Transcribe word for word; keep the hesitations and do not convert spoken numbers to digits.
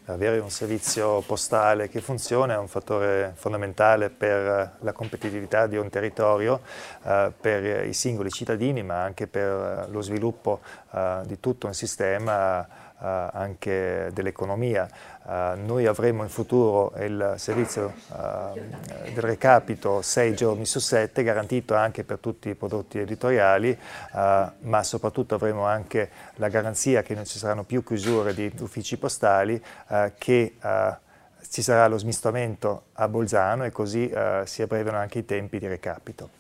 avere un servizio postale che funziona è un fattore fondamentale per la competitività di un territorio, eh, per i singoli cittadini, ma anche per lo sviluppo eh, di tutto un sistema eh, anche dell'economia. Eh, noi avremo in futuro il servizio eh, del recapito sei giorni su sette, garantito anche per tutti i prodotti editoriali, eh, ma soprattutto avremo anche la garanzia che non ci saranno più chiusure di uffici postali, eh, che eh, ci sarà lo smistamento a Bolzano e così eh, si abbreviano anche i tempi di recapito.